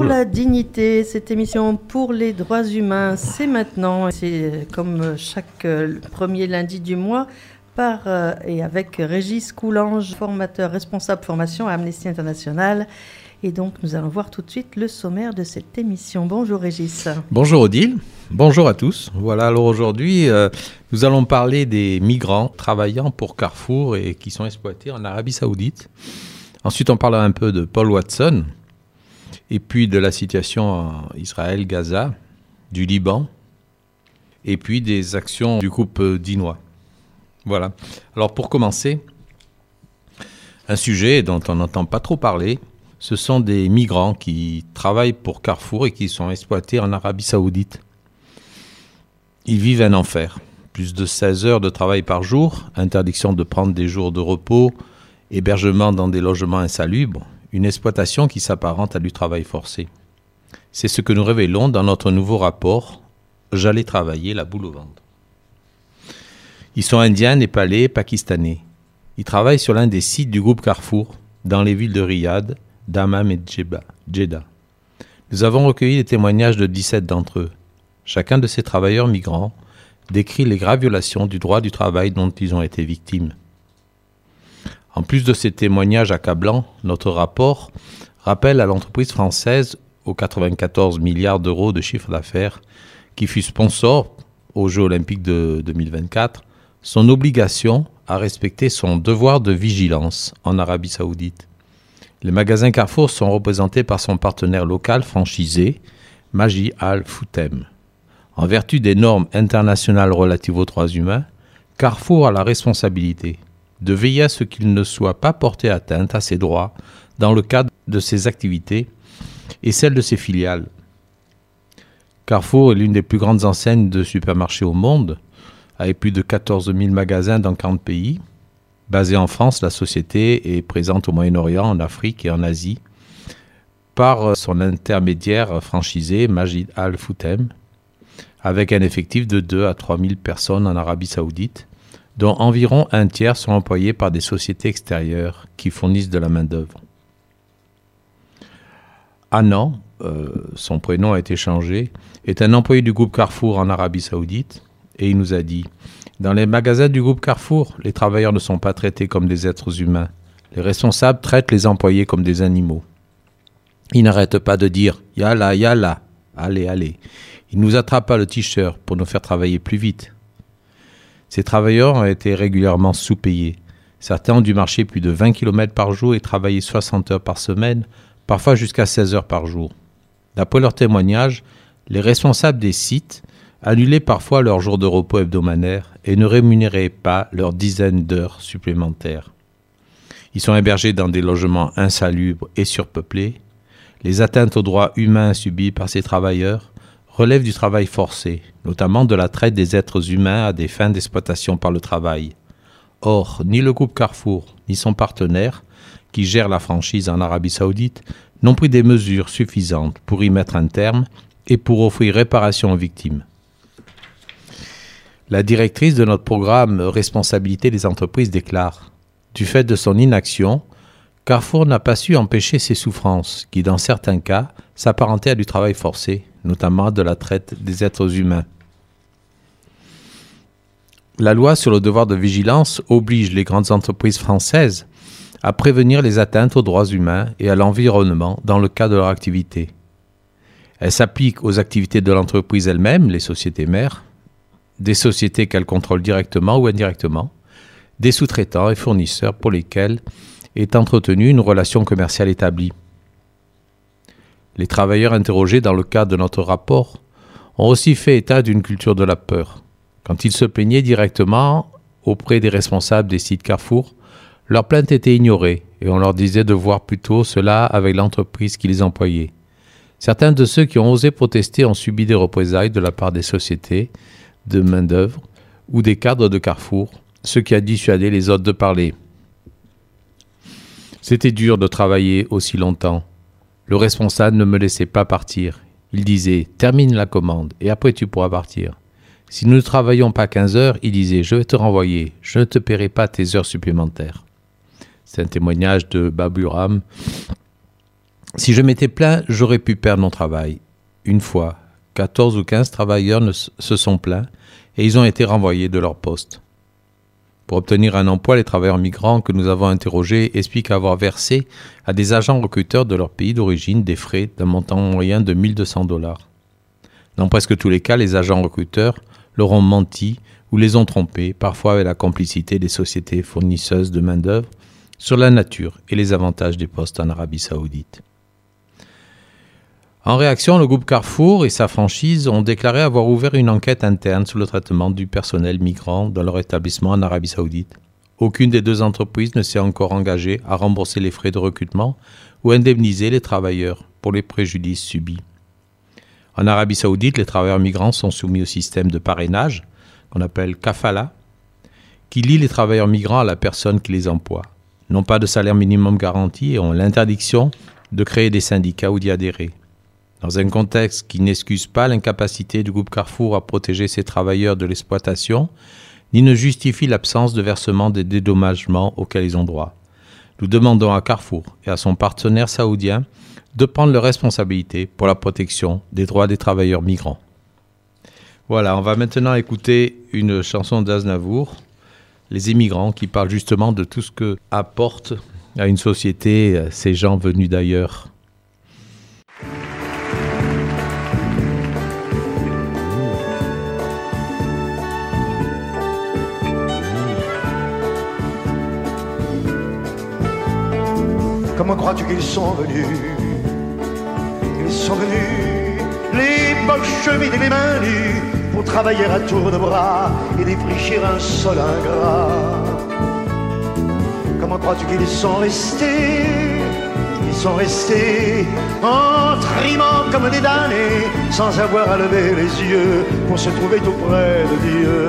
la dignité, cette émission pour les droits humains, c'est maintenant. C'est comme chaque premier lundi du mois et avec Régis Coulange, formateur responsable formation à Amnesty International. Et donc, nous allons voir tout de suite le sommaire de cette émission. Bonjour Régis. Bonjour Odile, bonjour à tous. Voilà, alors aujourd'hui, nous allons parler des migrants travaillant pour Carrefour et qui sont exploités en Arabie Saoudite. Ensuite, on parlera un peu de Paul Watson, et puis de la situation en Israël, Gaza, du Liban, et puis des actions du groupe dinois. Voilà. Alors pour commencer, un sujet dont on n'entend pas trop parler, ce sont des migrants qui travaillent pour Carrefour et qui sont exploités en Arabie Saoudite. Ils vivent un enfer. Plus de 16 heures de travail par jour, interdiction de prendre des jours de repos, hébergement dans des logements insalubres, une exploitation qui s'apparente à du travail forcé. C'est ce que nous révélons dans notre nouveau rapport « J'allais travailler la boule au ventre ». Ils sont indiens, népalais, pakistanais. Ils travaillent sur l'un des sites du groupe Carrefour, dans les villes de Riyad, Dammam et Jeddah. Nous avons recueilli les témoignages de 17 d'entre eux. Chacun de ces travailleurs migrants décrit les graves violations du droit du travail dont ils ont été victimes. En plus de ces témoignages accablants, notre rapport rappelle à l'entreprise française aux 94 milliards d'euros de chiffre d'affaires qui fut sponsor aux Jeux Olympiques de 2024 son obligation à respecter son devoir de vigilance en Arabie Saoudite. Les magasins Carrefour sont représentés par son partenaire local franchisé, Majid Al Futtaim. En vertu des normes internationales relatives aux droits humains, Carrefour a la responsabilité de veiller à ce qu'il ne soit pas porté atteinte à ses droits dans le cadre de ses activités et celles de ses filiales. Carrefour est l'une des plus grandes enseignes de supermarchés au monde, avec plus de 14 000 magasins dans 40 pays. Basée en France, la société est présente au Moyen-Orient, en Afrique et en Asie par son intermédiaire franchisé, Majid Al Futtaim, avec un effectif de 2 à 3 000 personnes en Arabie Saoudite, dont environ un tiers sont employés par des sociétés extérieures qui fournissent de la main-d'œuvre. Anan, son prénom a été changé, est un employé du groupe Carrefour en Arabie Saoudite et il nous a dit « Dans les magasins du groupe Carrefour, les travailleurs ne sont pas traités comme des êtres humains. Les responsables traitent les employés comme des animaux. Ils n'arrêtent pas de dire « Yalla, yalla, allez, allez ». Ils nous attrapent à le t-shirt pour nous faire travailler plus vite. Ces travailleurs ont été régulièrement sous-payés. Certains ont dû marcher plus de 20 km par jour et travailler 60 heures par semaine, parfois jusqu'à 16 heures par jour. D'après leurs témoignages, les responsables des sites annulaient parfois leurs jours de repos hebdomadaires et ne rémunéraient pas leurs dizaines d'heures supplémentaires. Ils sont hébergés dans des logements insalubres et surpeuplés. Les atteintes aux droits humains subies par ces travailleurs relèvent du travail forcé, notamment de la traite des êtres humains à des fins d'exploitation par le travail. Or, ni le groupe Carrefour, ni son partenaire, qui gère la franchise en Arabie Saoudite, n'ont pris des mesures suffisantes pour y mettre un terme et pour offrir réparation aux victimes. La directrice de notre programme Responsabilité des entreprises déclare « Du fait de son inaction, Carrefour n'a pas su empêcher ces souffrances qui, dans certains cas, s'apparentaient à du travail forcé, notamment de la traite des êtres humains. La loi sur le devoir de vigilance oblige les grandes entreprises françaises à prévenir les atteintes aux droits humains et à l'environnement dans le cadre de leur activité. Elle s'applique aux activités de l'entreprise elle-même, les sociétés mères, des sociétés qu'elle contrôle directement ou indirectement, des sous-traitants et fournisseurs pour lesquels est entretenue une relation commerciale établie. Les travailleurs interrogés dans le cadre de notre rapport ont aussi fait état d'une culture de la peur. Quand ils se plaignaient directement auprès des responsables des sites Carrefour, leurs plaintes étaient ignorées et on leur disait de voir plutôt cela avec l'entreprise qui les employait. Certains de ceux qui ont osé protester ont subi des représailles de la part des sociétés de main-d'œuvre ou des cadres de Carrefour, ce qui a dissuadé les autres de parler. C'était dur de travailler aussi longtemps. Le responsable ne me laissait pas partir. Il disait « Termine la commande et après tu pourras partir ». Si nous ne travaillons pas 15 heures, il disait « Je vais te renvoyer, je ne te paierai pas tes heures supplémentaires ». C'est un témoignage de Baburam, Si je m'étais plaint, j'aurais pu perdre mon travail. Une fois, 14 ou 15 travailleurs se sont plaints et ils ont été renvoyés de leur poste. Pour obtenir un emploi, les travailleurs migrants que nous avons interrogés expliquent avoir versé à des agents recruteurs de leur pays d'origine des frais d'un montant moyen de 1 200 $. Dans presque tous les cas, les agents recruteurs leur ont menti ou les ont trompés, parfois avec la complicité des sociétés fournisseuses de main-d'œuvre, sur la nature et les avantages des postes en Arabie Saoudite. En réaction, le groupe Carrefour et sa franchise ont déclaré avoir ouvert une enquête interne sur le traitement du personnel migrant dans leur établissement en Arabie Saoudite. Aucune des deux entreprises ne s'est encore engagée à rembourser les frais de recrutement ou indemniser les travailleurs pour les préjudices subis. En Arabie Saoudite, les travailleurs migrants sont soumis au système de parrainage, qu'on appelle kafala, qui lie les travailleurs migrants à la personne qui les emploie. Ils n'ont pas de salaire minimum garanti et ont l'interdiction de créer des syndicats ou d'y adhérer. Dans un contexte qui n'excuse pas l'incapacité du groupe Carrefour à protéger ses travailleurs de l'exploitation, ni ne justifie l'absence de versement des dédommagements auxquels ils ont droit. Nous demandons à Carrefour et à son partenaire saoudien de prendre leurs responsabilités pour la protection des droits des travailleurs migrants. Voilà, on va maintenant écouter une chanson d'Aznavour, Les Émigrants, qui parle justement de tout ce que apportent à une société ces gens venus d'ailleurs. Comment crois-tu qu'ils sont venus? Ils sont venus, les poches vides et les mains nues, pour travailler à tour de bras et défricher un sol ingrat. Comment crois-tu qu'ils sont restés? Ils sont restés en trimant comme des damnés, sans avoir à lever les yeux pour se trouver tout près de Dieu.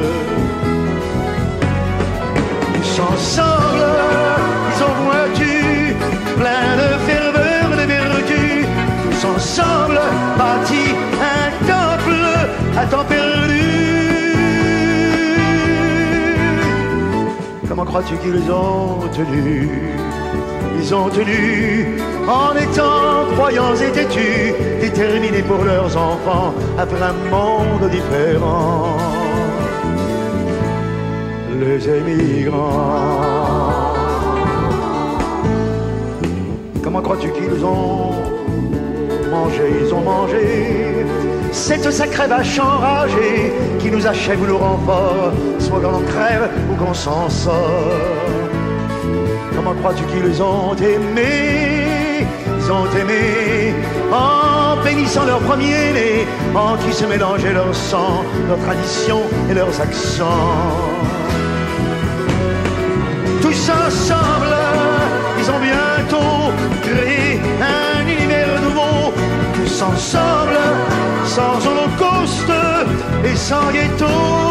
Tous ensemble, ils ont voitu, plein de ferveur, de vertu, tous ensemble bâti un temple à temps perdu. Comment crois-tu qu'ils ont tenu? Ils ont tenu en étant croyants et têtus, déterminés pour leurs enfants après un monde différent. Les émigrants. Comment crois-tu qu'ils ont mangé? Ils ont mangé cette sacrée vache enragée qui nous achève ou nous rend fort, soit qu'on crève ou qu'on s'en sort. Comment crois-tu qu'ils ont aimé? Ils ont aimé en bénissant leur premier-né, en qui se mélangeait leur sang, leur tradition et leurs accents. Tous ensemble, ils ont bientôt créé un univers nouveau. Tous ensemble, sans holocauste et sans ghetto.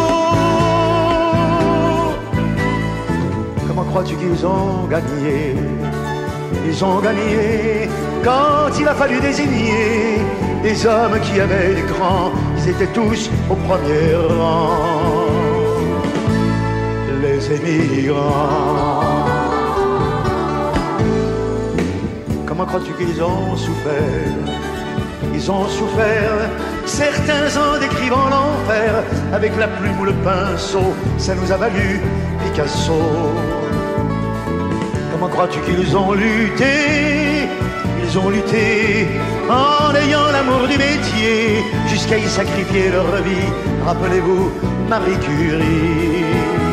Comment crois-tu qu'ils ont gagné? Ils ont gagné quand il a fallu désigner des hommes qui avaient du cran. Ils étaient tous au premier rang. Les émigrants. Comment crois-tu qu'ils ont souffert? Ils ont souffert, certains en décrivant l'enfer, avec la plume ou le pinceau, ça nous a valu Picasso. Comment crois-tu qu'ils ont lutté? Ils ont lutté en ayant l'amour du métier, jusqu'à y sacrifier leur vie. Rappelez-vous Marie Curie.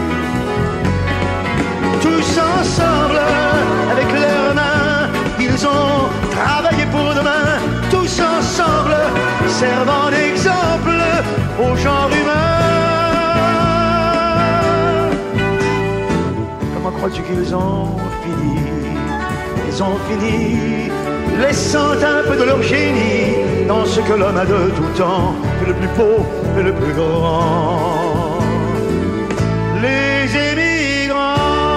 Tous ensemble, avec leurs mains, ils ont travaillé pour demain. Tous ensemble, servant d'exemple au genre humain. Comment crois-tu qu'ils ont fini? Ils ont fini, laissant un peu de leur génie dans ce que l'homme a de tout temps, fait le plus beau et le plus grand. Les émigrants.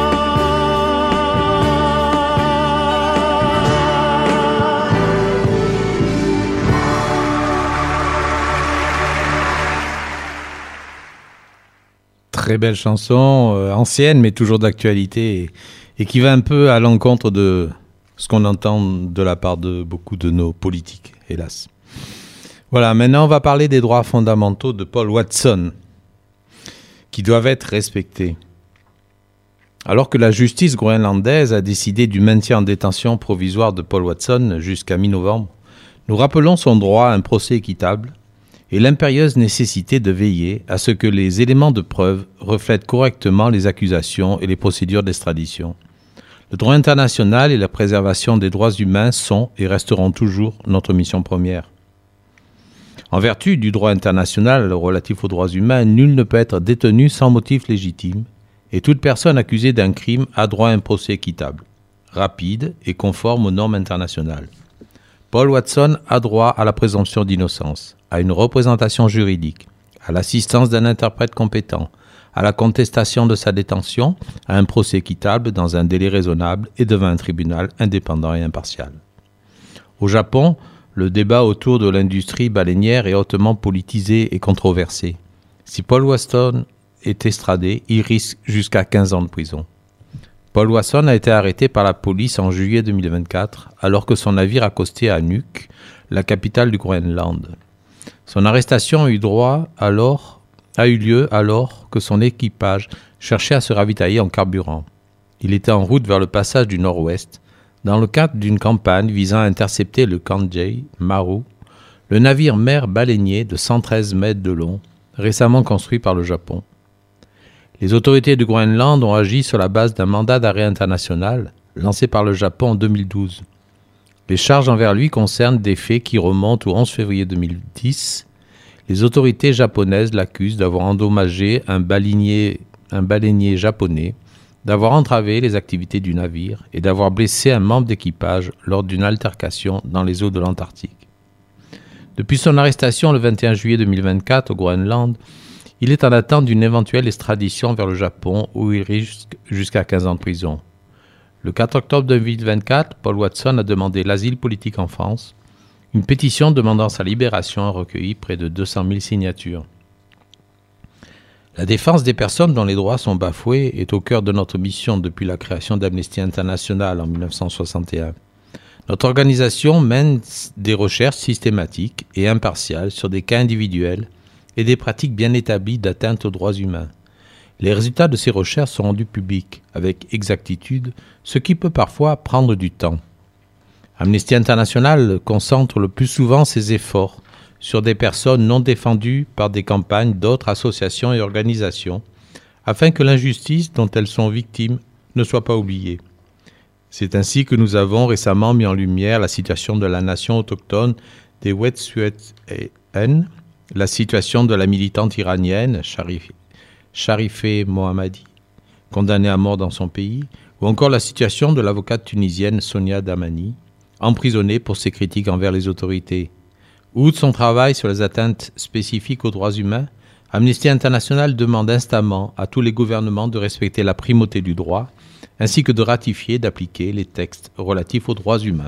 Très belle chanson, ancienne mais toujours d'actualité et qui va un peu à l'encontre de Ce qu'on entend de la part de beaucoup de nos politiques, hélas. Voilà, maintenant on va parler des droits fondamentaux de Paul Watson, qui doivent être respectés. Alors que la justice groenlandaise a décidé du maintien en détention provisoire de Paul Watson jusqu'à mi-novembre, nous rappelons son droit à un procès équitable et l'impérieuse nécessité de veiller à ce que les éléments de preuve reflètent correctement les accusations et les procédures d'extradition. Le droit international et la préservation des droits humains sont et resteront toujours notre mission première. En vertu du droit international relatif aux droits humains, nul ne peut être détenu sans motif légitime et toute personne accusée d'un crime a droit à un procès équitable, rapide et conforme aux normes internationales. Paul Watson a droit à la présomption d'innocence, à une représentation juridique, à l'assistance d'un interprète compétent, à la contestation de sa détention, à un procès équitable dans un délai raisonnable et devant un tribunal indépendant et impartial. Au Japon, le débat autour de l'industrie baleinière est hautement politisé et controversé. Si Paul Watson est extradé, il risque jusqu'à 15 ans de prison. Paul Watson a été arrêté par la police en juillet 2024, alors que son navire accostait à Nuuk, la capitale du Groenland. Son arrestation a eu lieu alors que son équipage cherchait à se ravitailler en carburant. Il était en route vers le passage du Nord-Ouest, dans le cadre d'une campagne visant à intercepter le Kanjei Maru, le navire-mer baleinier de 113 mètres de long, récemment construit par le Japon. Les autorités du Groenland ont agi sur la base d'un mandat d'arrêt international lancé par le Japon en 2012. Les charges envers lui concernent des faits qui remontent au 11 février 2010. Les autorités japonaises l'accusent d'avoir endommagé un baleinier japonais, d'avoir entravé les activités du navire et d'avoir blessé un membre d'équipage lors d'une altercation dans les eaux de l'Antarctique. Depuis son arrestation le 21 juillet 2024 au Groenland, il est en attente d'une éventuelle extradition vers le Japon où il risque jusqu'à 15 ans de prison. Le 4 octobre 2024, Paul Watson a demandé l'asile politique en France. Une pétition demandant sa libération a recueilli près de 200 000 signatures. La défense des personnes dont les droits sont bafoués est au cœur de notre mission depuis la création d'Amnesty International en 1961. Notre organisation mène des recherches systématiques et impartiales sur des cas individuels et des pratiques bien établies d'atteinte aux droits humains. Les résultats de ces recherches sont rendus publics avec exactitude, ce qui peut parfois prendre du temps. Amnesty International concentre le plus souvent ses efforts sur des personnes non défendues par des campagnes d'autres associations et organisations, afin que l'injustice dont elles sont victimes ne soit pas oubliée. C'est ainsi que nous avons récemment mis en lumière la situation de la nation autochtone des Wet'suwet'en, la situation de la militante iranienne Sharifeh Mohammadi, condamnée à mort dans son pays, ou encore la situation de l'avocate tunisienne Sonia Damani, emprisonnée pour ses critiques envers les autorités. Outre son travail sur les atteintes spécifiques aux droits humains, Amnesty International demande instamment à tous les gouvernements de respecter la primauté du droit, ainsi que de ratifier et d'appliquer les textes relatifs aux droits humains.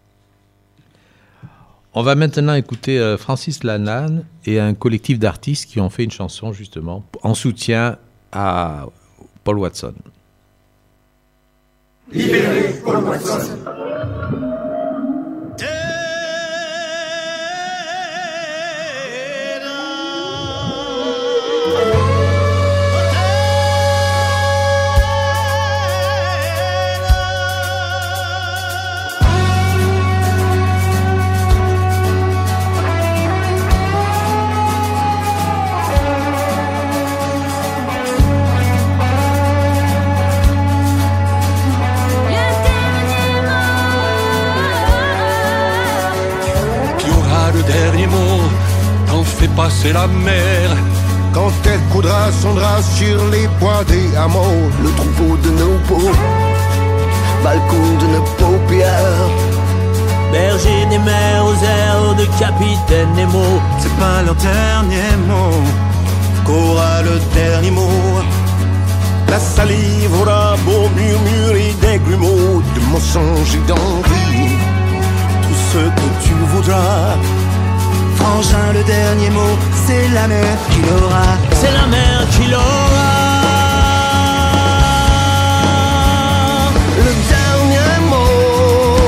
On va maintenant écouter Francis Lalanne et un collectif d'artistes qui ont fait une chanson justement en soutien à Paul Watson. Libérez Paul Watson. Passer la mer quand elle coudra son drap sur les points des hameaux, le troupeau de nos peaux, balcon de nos paupières, berger des mers aux airs de Capitaine Nemo. C'est pas leur dernier mot qu'aura le dernier mot. La salive aura beau murmurer des grumeaux de mensonges et d'envie, tout ce que tu voudras. Frangin, le dernier mot, c'est la mer qui l'aura. C'est la mer qui l'aura. Le dernier mot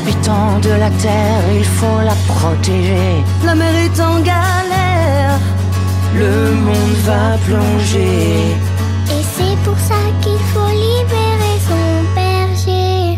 habitants de la terre, il faut la protéger. La mer est en galère, le monde va plonger. Et c'est pour ça qu'il faut libérer son berger.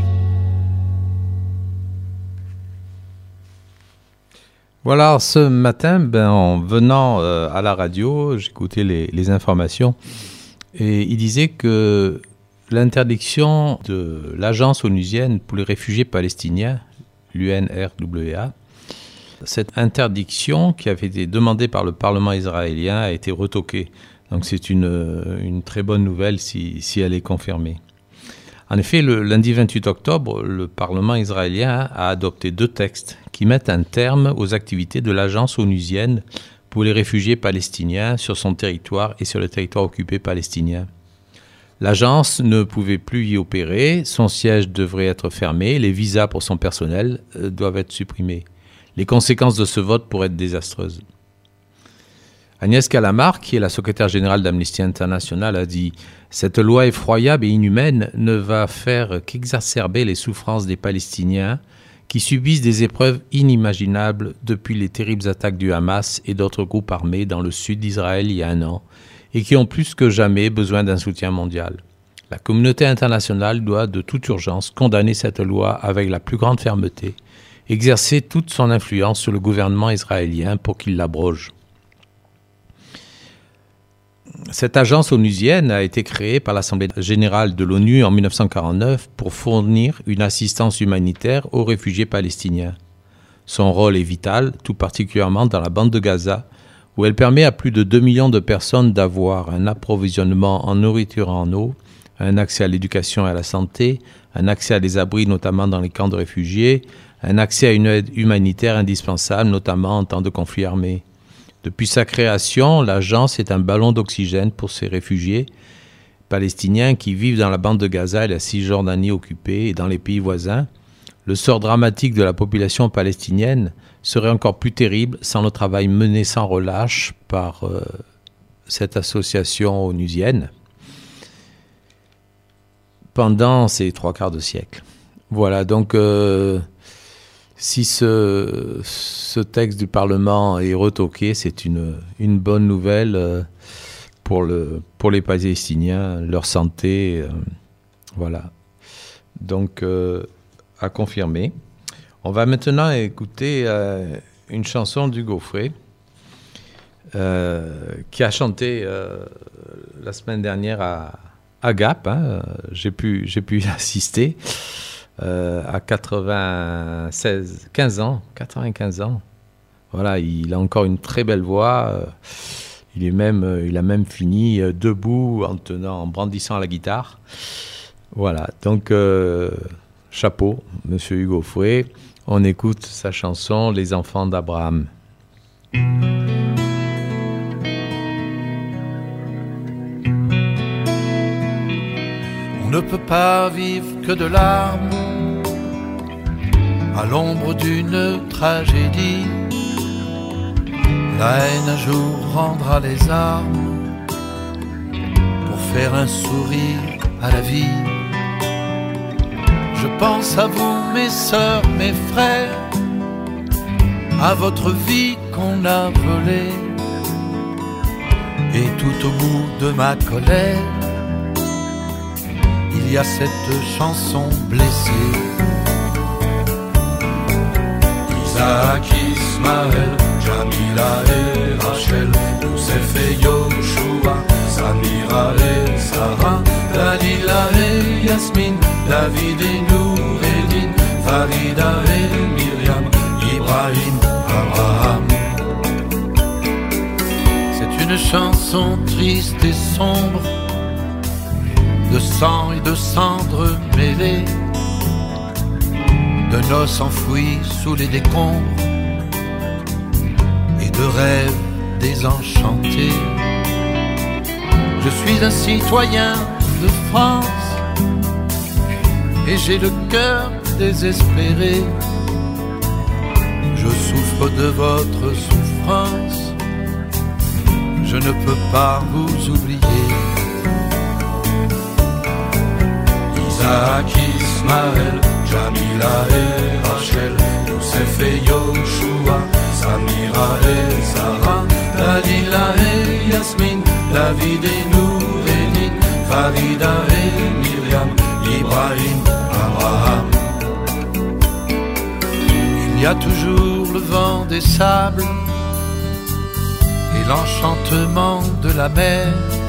Voilà, ce matin, en venant à la radio, j'écoutais les informations et il disait que l'interdiction de l'agence onusienne pour les réfugiés palestiniens, l'UNRWA, cette interdiction qui avait été demandée par le Parlement israélien a été retoquée. Donc c'est une très bonne nouvelle si elle est confirmée. En effet, le lundi 28 octobre, le Parlement israélien a adopté 2 textes qui mettent un terme aux activités de l'agence onusienne pour les réfugiés palestiniens sur son territoire et sur le territoire occupé palestinien. L'agence ne pouvait plus y opérer, son siège devrait être fermé, les visas pour son personnel doivent être supprimés. Les conséquences de ce vote pourraient être désastreuses. Agnès Callamard, qui est la secrétaire générale d'Amnesty International, a dit « Cette loi effroyable et inhumaine ne va faire qu'exacerber les souffrances des Palestiniens qui subissent des épreuves inimaginables depuis les terribles attaques du Hamas et d'autres groupes armés dans le sud d'Israël il y a 1 an et qui ont plus que jamais besoin d'un soutien mondial. La communauté internationale doit de toute urgence condamner cette loi avec la plus grande fermeté, exercer toute son influence sur le gouvernement israélien pour qu'il l'abroge. » Cette agence onusienne a été créée par l'Assemblée générale de l'ONU en 1949 pour fournir une assistance humanitaire aux réfugiés palestiniens. Son rôle est vital, tout particulièrement dans la bande de Gaza, où elle permet à plus de 2 millions de personnes d'avoir un approvisionnement en nourriture et en eau, un accès à l'éducation et à la santé, un accès à des abris, notamment dans les camps de réfugiés, un accès à une aide humanitaire indispensable, notamment en temps de conflit armé. Depuis sa création, l'agence est un ballon d'oxygène pour ces réfugiés palestiniens qui vivent dans la bande de Gaza et la Cisjordanie occupée et dans les pays voisins. Le sort dramatique de la population palestinienne serait encore plus terrible sans le travail mené sans relâche par cette association onusienne pendant ces 3/4 de siècle. Voilà, donc si ce texte du Parlement est retoqué, c'est une bonne nouvelle pour les Palestiniens, leur santé, voilà. Donc, à confirmer. On va maintenant écouter une chanson d'Hugo Frey, qui a chanté la semaine dernière à Gap. J'ai pu y assister. À 95 ans. Voilà, il a encore une très belle voix. Il a même fini debout en brandissant la guitare. Voilà, donc chapeau, Monsieur Hugo Frey. On écoute sa chanson « Les enfants d'Abraham ». On ne peut pas vivre que de larmes à l'ombre d'une tragédie. La haine un jour rendra les armes pour faire un sourire à la vie. Je pense à vous, mes sœurs, mes frères, à votre vie qu'on a volée. Et tout au bout de ma colère, il y a cette chanson blessée. Isaac, Ismaël, Jamila et Rachel, Youssef et Yoshua, Samira et Sarah, Dalila et Yasmine, David et Noureddin, Farida et Myriam, Ibrahim, Abraham. C'est une chanson triste et sombre, de sang et de cendres mêlées, de noces enfouies sous les décombres et de rêves désenchantés. Je suis un citoyen de France et j'ai le cœur désespéré. Je souffre de votre souffrance, je ne peux pas vous oublier. Isaac, Ismaël, Jamila et Rachel, Youssef et Yoshua, Samira et Sarah, Dalila et Yasmine, David et Noureddin, Farida et Myriam, Ibrahim, Abraham. Il y a toujours le vent des sables et l'enchantement de la mer.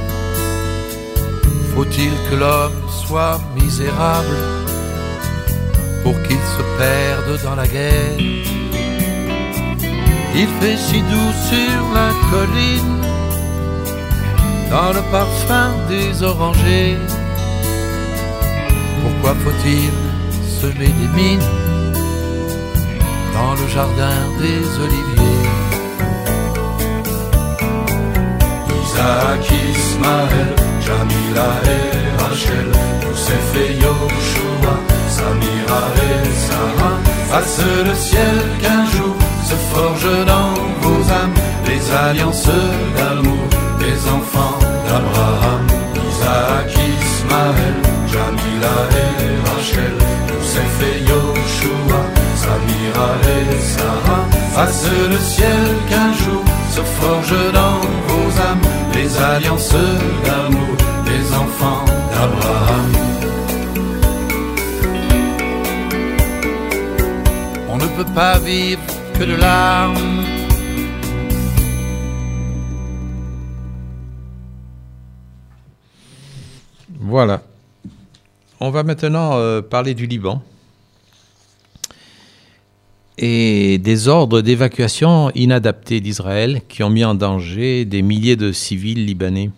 Faut-il que l'homme soit misérable pour qu'il se perde dans la guerre? Il fait si doux sur la colline, dans le parfum des orangers. Pourquoi faut-il semer des mines dans le jardin des oliviers? Isaac, Ismaël, Jamila et Rachel, Youssef et Yoshua, Samira et Sarah, fasse le ciel qu'un jour se forge dans vos âmes les alliances d'amour des enfants d'Abraham. Isaac, Ismaël, Jamila et Rachel, Youssef et Yoshua, Samira et Sarah, fasse le ciel qu'un jour se forge dans vos âmes les alliances d'amour des enfants d'Abraham. On ne peut pas vivre que de larmes. Voilà. On va maintenant parler du Liban et des ordres d'évacuation inadaptés d'Israël qui ont mis en danger des milliers de civils libanais.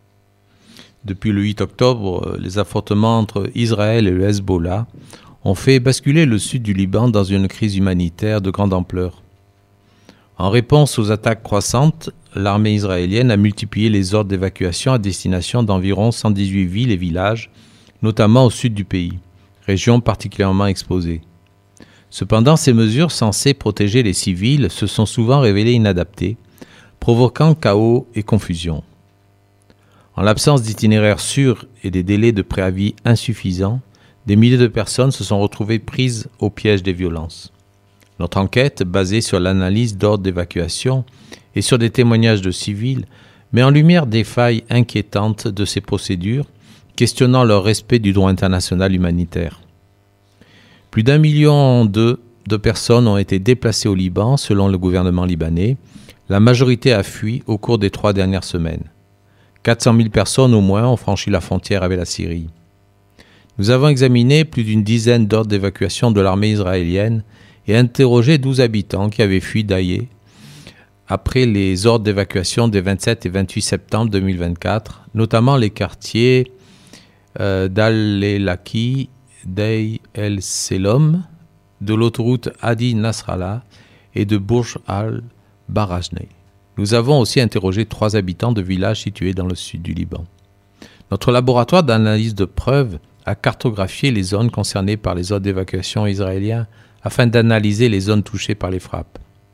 Depuis le 8 octobre, les affrontements entre Israël et le Hezbollah ont fait basculer le sud du Liban dans une crise humanitaire de grande ampleur. En réponse aux attaques croissantes, l'armée israélienne a multiplié les ordres d'évacuation à destination d'environ 118 villes et villages, notamment au sud du pays, région particulièrement exposée. Cependant, ces mesures censées protéger les civils se sont souvent révélées inadaptées, provoquant chaos et confusion. En l'absence d'itinéraires sûrs et des délais de préavis insuffisants, des milliers de personnes se sont retrouvées prises au piège des violences. Notre enquête, basée sur l'analyse d'ordres d'évacuation et sur des témoignages de civils, met en lumière des failles inquiétantes de ces procédures, questionnant leur respect du droit international humanitaire. Plus d'1,2 million de personnes ont été déplacées au Liban, selon le gouvernement libanais. La majorité a fui au cours des 3 dernières semaines. 400 000 personnes au moins ont franchi la frontière avec la Syrie. Nous avons examiné plus d'une dizaine d'ordres d'évacuation de l'armée israélienne et interrogé 12 habitants qui avaient fui Daïe après les ordres d'évacuation des 27 et 28 septembre 2024, notamment les quartiers d'Al-Laki, Dey el-Selom, de l'autoroute Hadi Nasrallah et de Bourj al-Barajneh. Nous avons aussi interrogé 3 habitants de villages situés dans le sud du Liban. Notre laboratoire d'analyse de preuves a cartographié les zones concernées par les ordres d'évacuation israéliens afin d'analyser les zones touchées par les frappes.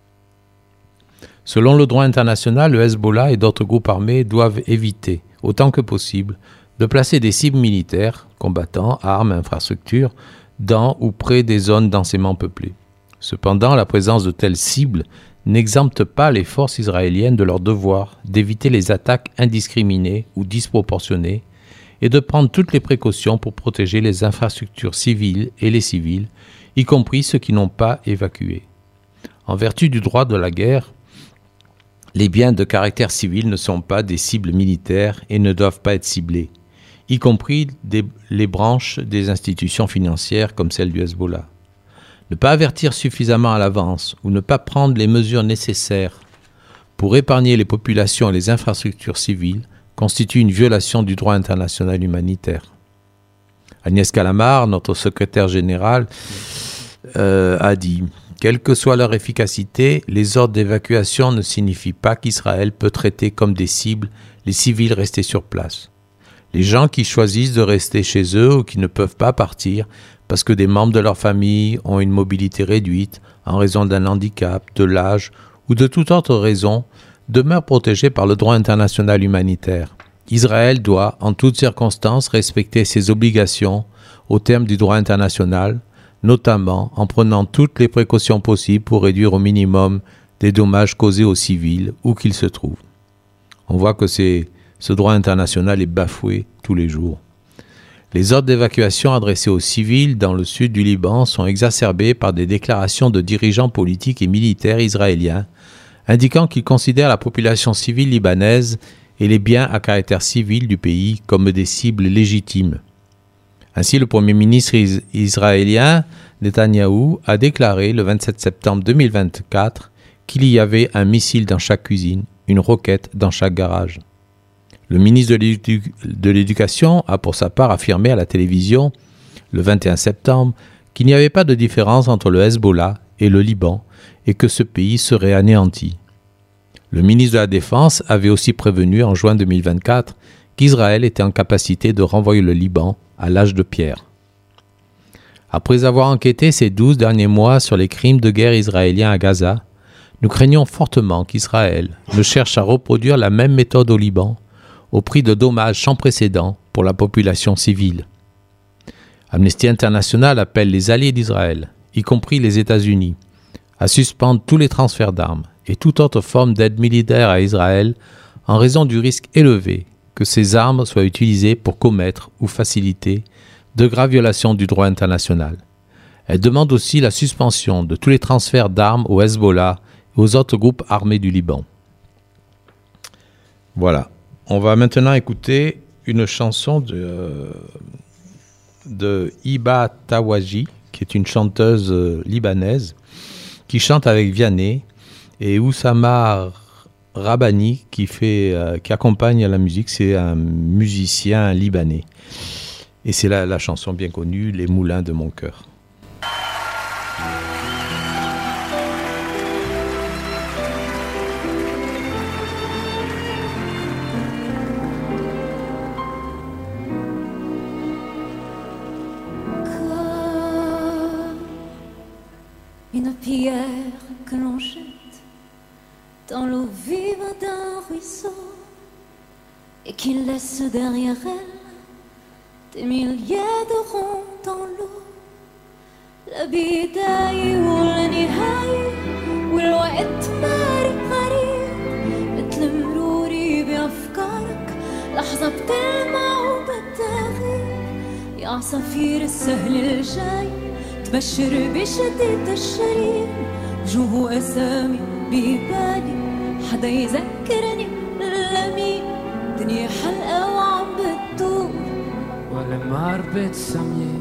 Selon le droit international, le Hezbollah et d'autres groupes armés doivent éviter, autant que possible, de placer des cibles militaires, combattants, armes, infrastructures, dans ou près des zones densément peuplées. Cependant, la présence de telles cibles n'exempte pas les forces israéliennes de leur devoir d'éviter les attaques indiscriminées ou disproportionnées et de prendre toutes les précautions pour protéger les infrastructures civiles et les civils, y compris ceux qui n'ont pas évacué. En vertu du droit de la guerre, les biens de caractère civil ne sont pas des cibles militaires et ne doivent pas être ciblés, y compris les branches des institutions financières comme celle du Hezbollah. Ne pas avertir suffisamment à l'avance ou ne pas prendre les mesures nécessaires pour épargner les populations et les infrastructures civiles constitue une violation du droit international humanitaire. Agnès Calamard, notre secrétaire générale, a dit « Quelle que soit leur efficacité, les ordres d'évacuation ne signifient pas qu'Israël peut traiter comme des cibles les civils restés sur place. Les gens qui choisissent de rester chez eux ou qui ne peuvent pas partir parce que des membres de leur famille ont une mobilité réduite en raison d'un handicap, de l'âge ou de toute autre raison, demeurent protégés par le droit international humanitaire. Israël doit, en toutes circonstances, respecter ses obligations au terme du droit international, notamment en prenant toutes les précautions possibles pour réduire au minimum des dommages causés aux civils où qu'ils se trouvent. On voit que ce droit international est bafoué tous les jours. Les ordres d'évacuation adressés aux civils dans le sud du Liban sont exacerbés par des déclarations de dirigeants politiques et militaires israéliens indiquant qu'ils considèrent la population civile libanaise et les biens à caractère civil du pays comme des cibles légitimes. Ainsi, le Premier ministre israélien Netanyahou a déclaré le 27 septembre 2024 qu'il y avait un missile dans chaque cuisine, une roquette dans chaque garage. Le ministre de l'Éducation a pour sa part affirmé à la télévision le 21 septembre qu'il n'y avait pas de différence entre le Hezbollah et le Liban et que ce pays serait anéanti. Le ministre de la Défense avait aussi prévenu en juin 2024 qu'Israël était en capacité de renvoyer le Liban à l'âge de pierre. Après avoir enquêté ces 12 derniers mois sur les crimes de guerre israéliens à Gaza, nous craignons fortement qu'Israël ne cherche à reproduire la même méthode au Liban, au prix de dommages sans précédent pour la population civile. Amnesty International appelle les alliés d'Israël, y compris les États-Unis, à suspendre tous les transferts d'armes et toute autre forme d'aide militaire à Israël en raison du risque élevé que ces armes soient utilisées pour commettre ou faciliter de graves violations du droit international. Elle demande aussi la suspension de tous les transferts d'armes au Hezbollah et aux autres groupes armés du Liban. Voilà. On va maintenant écouter une chanson de Hiba Tawaji, qui est une chanteuse libanaise, qui chante avec Vianney, et Oussama Rabani, qui accompagne la musique. C'est un musicien libanais. Et c'est la chanson bien connue, Les Moulins de mon cœur. Une pierre que l'on jette dans l'eau vive d'un ruisseau et qui laisse derrière elle des milliers de ronds dans l'eau. La بداية والنهاية والوقت مارق غريب مثل مروري بأفكارك لحظة بتلمع وبتغيب يا عصافير السهل الجاي تبشر بشدة الشرير وجوه أسامي ببالي حدا يذكرني لمين دنيا حلقة وعم بتدور ولا مربط سمية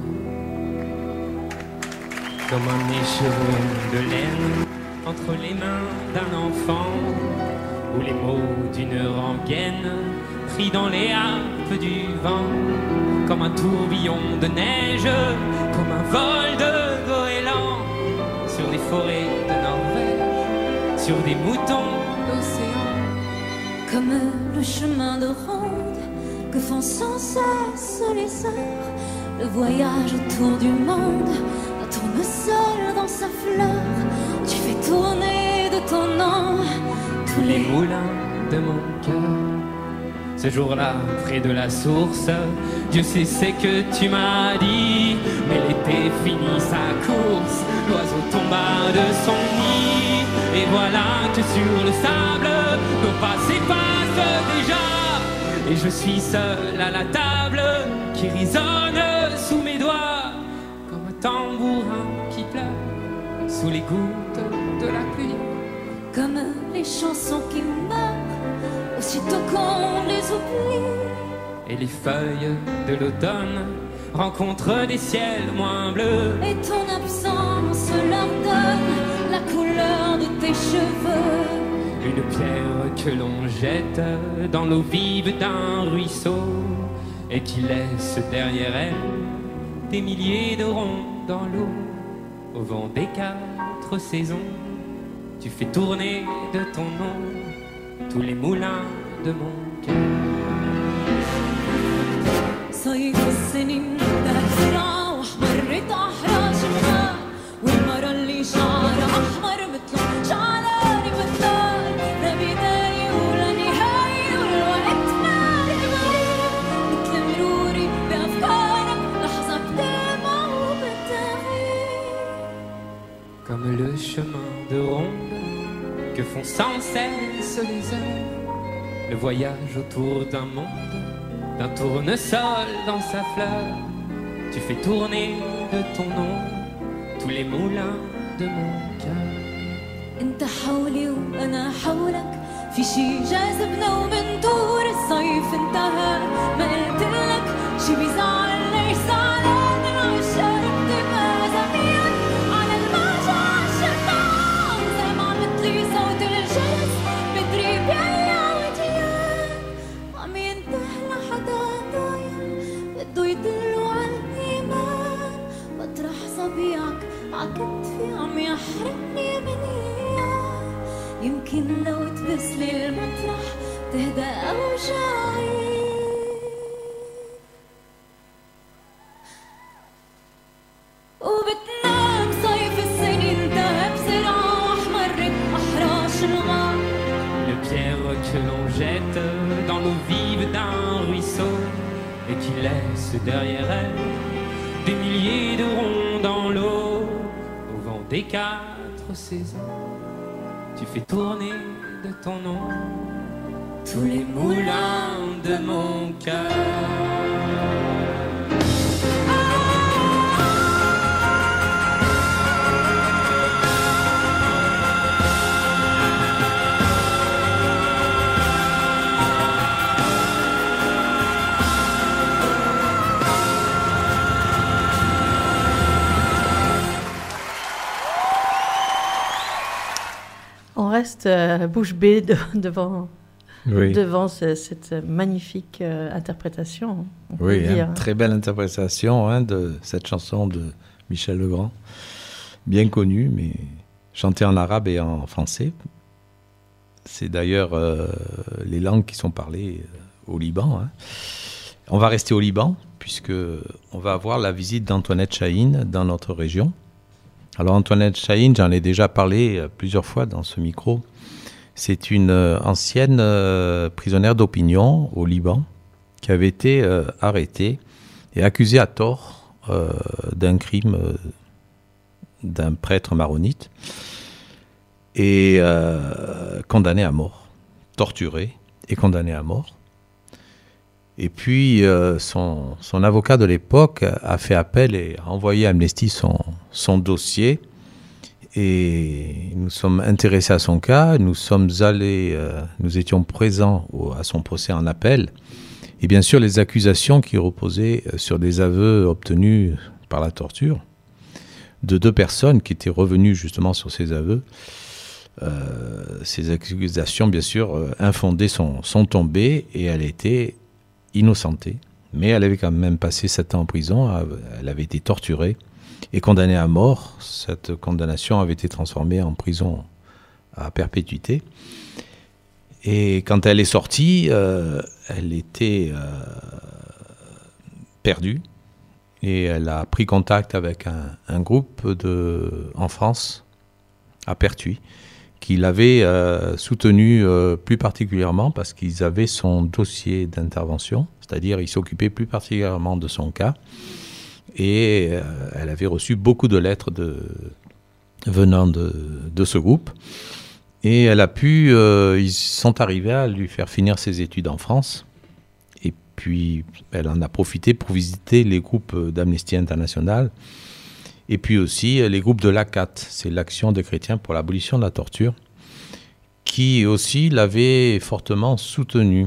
comme un écheveau de laine entre les mains d'un enfant ou les mots d'une rengaine pris dans les harpes du vent comme un tourbillon de neige, comme un vol de goéland sur des forêts de Norvège, sur des moutons d'océan. Comme le chemin de ronde que font sans cesse les heures, le voyage autour du monde, un tournesol dans sa fleur, tu fais tourner de ton nom tous les moulins de mon cœur. Ce jour-là, près de la source, Dieu sait ce que tu m'as dit. Mais l'été finit sa course, l'oiseau tomba de son nid. Et voilà que sur le sable, nos pas s'effacent déjà. Et je suis seul à la table qui résonne sous mes doigts comme un tambourin qui pleure sous les gouttes de la pluie. Comme les chansons qui meurent aussitôt qu'on les oublie. Et les feuilles de l'automne rencontrent des ciels moins bleus. Et ton absence leur donne la couleur de tes cheveux. Une pierre que l'on jette dans l'eau vive d'un ruisseau et qui laisse derrière elle des milliers de ronds dans l'eau. Au vent des 4 saisons, tu fais tourner de ton nom tous les moulins de mon cœur. صيف السنين انتهت بسرعة واحمرت أحرى شمعة والمرة اللي شعرها أحمر مثله شعراني بالنار لا بداية ولا نهاية والوقت مالك غريب مثل مروري بأفكارك لحظة بتلمع وبتغيب cesse les heures. Le voyage autour d'un monde, d'un tournesol dans sa fleur. Tu fais tourner de ton nom tous les moulins de mon cœur. انت حولي وانا حولك في شي جاذبنا ومن طور الصيف انتهى. ما قلتلك شي بيزعل ليش زعلان العشاق دماء زميل على الموجة عالشطان زي ما عملتلي صوت الجرس بدري بيلا وديان عم ينتهي لحدا ضايع بده يدلو عالإيمان بطرح صبيعك عكتفي عم يحرقني من يمكن لو تبسلي المطرح تهدى أوجاعي. وبتنام صيف السنين انتهى بسرعة واحمرت أحراش الغار. Le pierre que l'on jette dans l'eau vive d'un ruisseau et qui laisse derrière elle des milliers de ronds dans l'eau au vent des 4 saisons. Tu fais tourner de ton nom tous les moulins de mon cœur. On reste bouche bée devant cette magnifique interprétation. Oui, très belle interprétation de cette chanson de Michel Legrand, bien connue, mais chantée en arabe et en français. C'est d'ailleurs les langues qui sont parlées au Liban. On va rester au Liban, puisqu'on va avoir la visite d'Antoinette Chahine dans notre région. Alors Antoinette Chahine, j'en ai déjà parlé plusieurs fois dans ce micro. C'est une ancienne prisonnière d'opinion au Liban qui avait été arrêtée et accusée à tort d'un crime d'un prêtre maronite et condamnée à mort, torturée et condamnée à mort. Et puis son avocat de l'époque a fait appel et a envoyé à Amnesty son dossier. Et nous sommes intéressés à son cas. Nous sommes allés, nous étions présents à son procès en appel. Et bien sûr, les accusations qui reposaient sur des aveux obtenus par la torture de 2 personnes qui étaient revenues justement sur ces aveux. Ces accusations, bien sûr, infondées sont tombées et elle a été innocentée. Mais elle avait quand même passé 7 ans en prison. Elle avait été torturée et condamnée à mort. Cette condamnation avait été transformée en prison à perpétuité. Et quand elle est sortie, elle était perdue. Et elle a pris contact avec un groupe en France, à Pertuis, qui l'avait soutenu plus particulièrement parce qu'ils avaient son dossier d'intervention, c'est-à-dire ils s'occupaient plus particulièrement de son cas. Et elle avait reçu beaucoup de lettres venant de ce groupe. Et elle a pu, ils sont arrivés à lui faire finir ses études en France. Et puis, elle en a profité pour visiter les groupes d'Amnesty International. Et puis aussi les groupes de l'ACAT, c'est l'Action des chrétiens pour l'abolition de la torture, qui aussi l'avait fortement soutenue.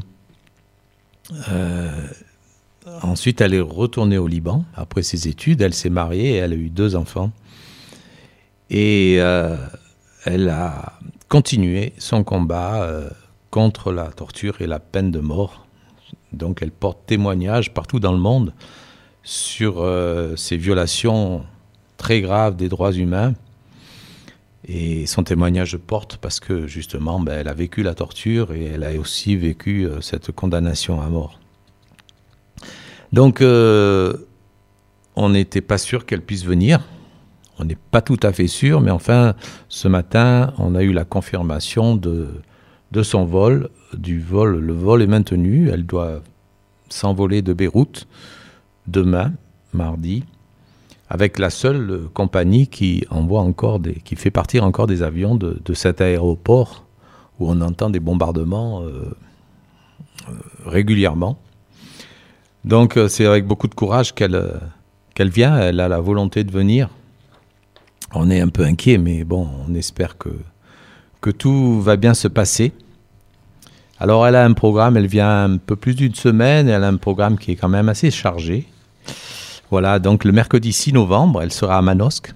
Ensuite, elle est retournée au Liban après ses études. Elle s'est mariée et elle a eu 2 enfants. Et elle a continué son combat contre la torture et la peine de mort. Donc, elle porte témoignage partout dans le monde sur ces violations très graves des droits humains. Et son témoignage porte parce que, justement, elle a vécu la torture et elle a aussi vécu cette condamnation à mort. Donc, on n'était pas sûr qu'elle puisse venir. On n'est pas tout à fait sûr, mais enfin, ce matin, on a eu la confirmation de son vol. Le vol est maintenu. Elle doit s'envoler de Beyrouth demain, mardi, avec la seule compagnie qui fait partir encore des avions de cet aéroport où on entend des bombardements régulièrement. Donc c'est avec beaucoup de courage qu'elle vient, elle a la volonté de venir. On est un peu inquiet, mais bon, on espère que tout va bien se passer. Alors elle a un programme, elle vient un peu plus d'une semaine, elle a un programme qui est quand même assez chargé. Voilà, donc le mercredi 6 novembre, elle sera à Manosque.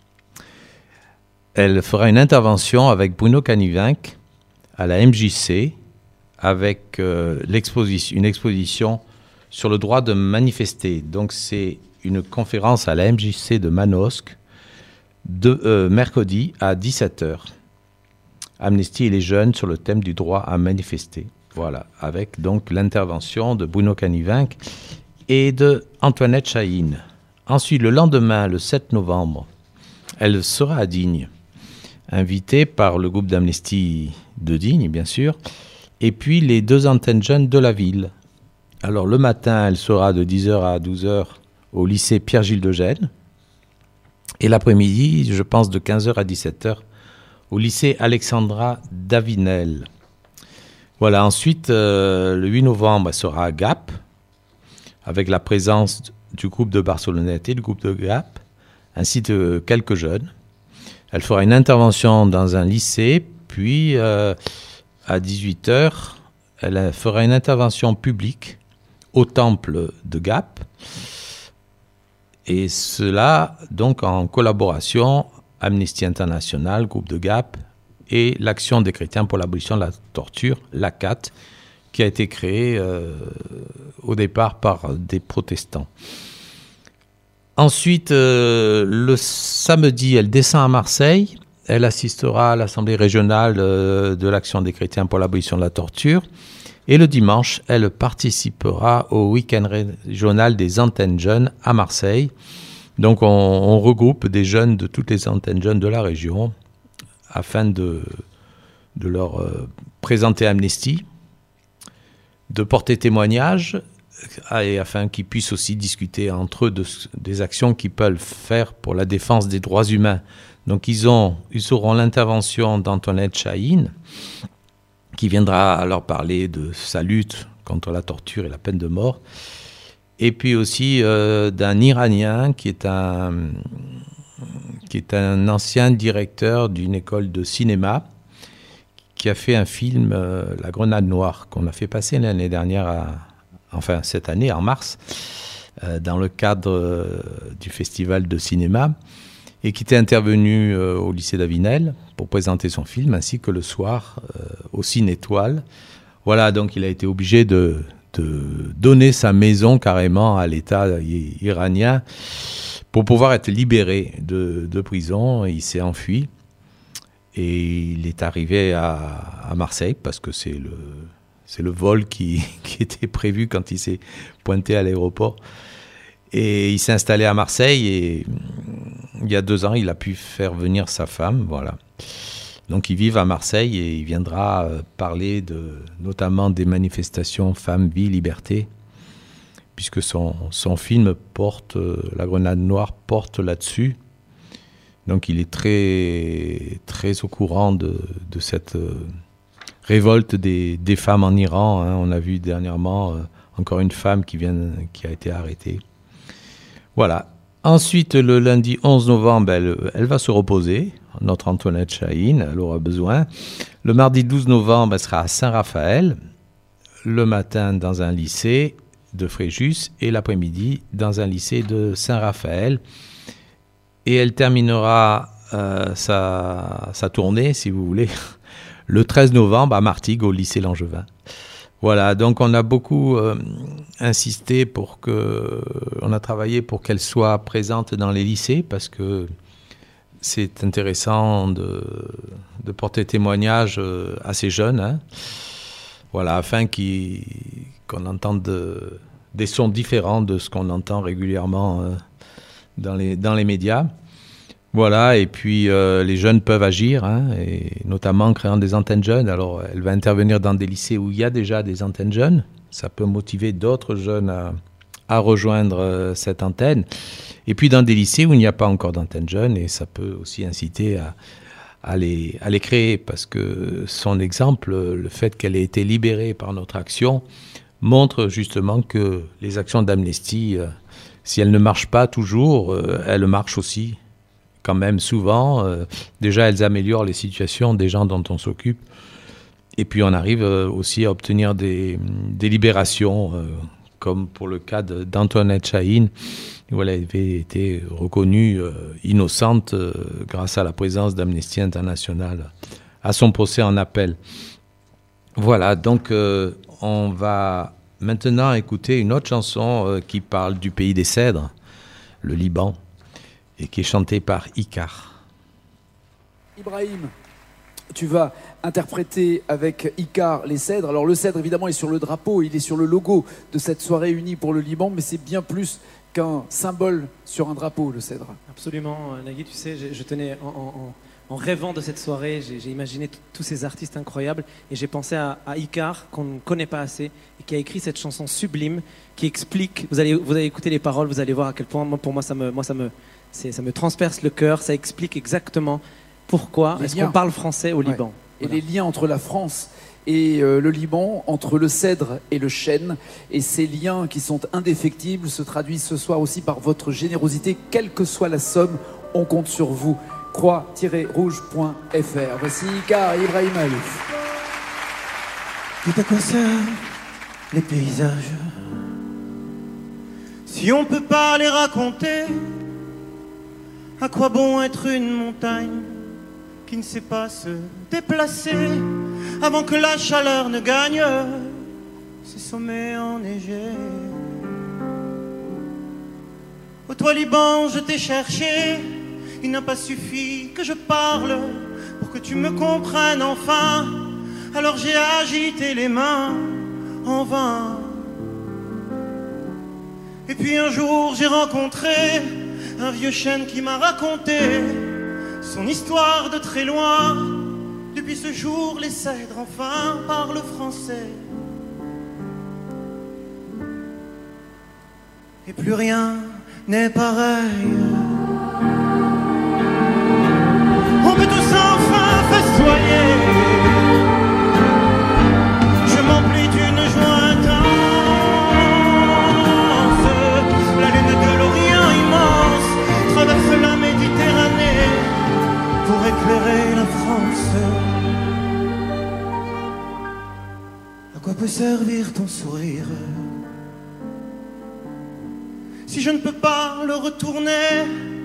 Elle fera une intervention avec Bruno Canivinck à la MJC avec une exposition sur le droit de manifester. Donc c'est une conférence à la MJC de Manosque mercredi à 17h. Amnesty et les jeunes sur le thème du droit à manifester. Voilà, avec donc l'intervention de Bruno Canivinck et de Antoinette Chahine. Ensuite, le lendemain, le 7 novembre, elle sera à Digne, invitée par le groupe d'Amnesty de Digne, bien sûr, et puis les 2 antennes jeunes de la ville. Alors, le matin, elle sera de 10h à 12h au lycée Pierre-Gilles de Gênes, et l'après-midi, je pense de 15h à 17h, au lycée Alexandra Davinel. Voilà, ensuite, le 8 novembre, elle sera à Gap, avec la présence du groupe de Barcelonnette et du groupe de Gap, ainsi que quelques jeunes. Elle fera une intervention dans un lycée, puis à 18h, elle fera une intervention publique au temple de Gap, et cela donc en collaboration Amnesty International, groupe de Gap, et l'Action des chrétiens pour l'abolition de la torture, l'ACAT, qui a été créée au départ par des protestants. Ensuite, le samedi, elle descend à Marseille. Elle assistera à l'Assemblée régionale de l'Action des chrétiens pour l'abolition de la torture. Et le dimanche, elle participera au week-end régional des antennes jeunes à Marseille. Donc on regroupe des jeunes de toutes les antennes jeunes de la région afin de leur présenter Amnesty, de porter témoignage et afin qu'ils puissent aussi discuter entre eux des actions qu'ils peuvent faire pour la défense des droits humains. Donc ils auront l'intervention d'Antoinette Chahine qui viendra leur parler de sa lutte contre la torture et la peine de mort. Et puis aussi d'un Iranien qui est un ancien directeur d'une école de cinéma qui a fait un film, La Grenade Noire, qu'on a fait passer l'année dernière, cette année, en mars, dans le cadre du festival de cinéma, et qui était intervenu au lycée d'Avinel pour présenter son film, ainsi que le soir au Cine Étoile. Voilà, donc il a été obligé de donner sa maison carrément à l'État iranien pour pouvoir être libéré de prison. Il s'est enfui et il est arrivé à Marseille parce que c'est le vol qui était prévu quand il s'est pointé à l'aéroport. Et il s'est installé à Marseille et il y a 2 ans, il a pu faire venir sa femme, voilà. Donc ils vivent à Marseille et il viendra parler notamment des manifestations Femmes, Vie, Liberté, puisque son film porte, La Grenade Noire porte là-dessus. Donc il est très, très au courant de cette révolte des femmes en Iran. Hein. On a vu dernièrement encore une femme qui a été arrêtée. Voilà. Ensuite, le lundi 11 novembre, elle va se reposer. Notre Antoinette Chahine, elle aura besoin. Le mardi 12 novembre, elle sera à Saint-Raphaël. Le matin, dans un lycée de Fréjus. Et l'après-midi, dans un lycée de Saint-Raphaël. Et elle terminera sa tournée, si vous voulez, le 13 novembre à Martigues, au lycée Langevin. Voilà, donc on a beaucoup insisté on a travaillé pour qu'elle soit présente dans les lycées, parce que c'est intéressant de porter témoignage à ces jeunes, hein. Voilà, afin qu'on entende des sons différents de ce qu'on entend régulièrement dans les médias. Voilà, et puis les jeunes peuvent agir, hein, et notamment en créant des antennes jeunes. Alors, elle va intervenir dans des lycées où il y a déjà des antennes jeunes. Ça peut motiver d'autres jeunes à rejoindre cette antenne. Et puis dans des lycées où il n'y a pas encore d'antenne jeune, et ça peut aussi inciter à les créer, parce que son exemple, le fait qu'elle ait été libérée par notre action, montre justement que les actions d'Amnesty, si elles ne marchent pas toujours, elles marchent aussi, quand même souvent. Déjà, elles améliorent les situations des gens dont on s'occupe. Et puis, on arrive aussi à obtenir des libérations, comme pour le cas d'Antoinette Chahine, où elle avait été reconnue innocente grâce à la présence d'Amnesty International à son procès en appel. Voilà, donc on va maintenant écouter une autre chanson qui parle du pays des cèdres, le Liban, et qui est chantée par Icar. Ibrahim, tu vas interpréter avec Icar les cèdres. Alors le cèdre, évidemment, est sur le drapeau, il est sur le logo de cette soirée unie pour le Liban, mais c'est bien plus qu'un symbole sur un drapeau, le cèdre. Absolument, Nagui, tu sais, je tenais en rêvant de cette soirée, j'ai imaginé tous ces artistes incroyables et j'ai pensé à Icar, qu'on ne connaît pas assez, et qui a écrit cette chanson sublime qui explique, vous allez écouter les paroles, vous allez voir à quel point, pour moi, ça me transperce le cœur, ça explique exactement pourquoi est-ce qu'on parle français au Liban. Et les liens entre la France et le Liban, entre le cèdre et le chêne. Et ces liens qui sont indéfectibles se traduisent ce soir aussi par votre générosité. Quelle que soit la somme, on compte sur vous. croix-rouge.fr. Voici Icar et Ibrahim Alouf. Tout à quoi servent les paysages si on peut pas les raconter? À quoi bon être une montagne qui ne sait pas se déplacer avant que la chaleur ne gagne ses sommets enneigés? Au toit Liban, je t'ai cherché, il n'a pas suffi que je parle pour que tu me comprennes enfin. Alors j'ai agité les mains en vain. Et puis un jour j'ai rencontré un vieux chêne qui m'a raconté son histoire de très loin. Depuis ce jour, les cèdres enfin parlent français. Et plus rien n'est pareil. On peut tous enfin festoyer. Je m'emplis d'une joie intense. La lune de l'Orient immense traverse la Méditerranée pour éclairer la France. À quoi peut servir ton sourire si je ne peux pas le retourner,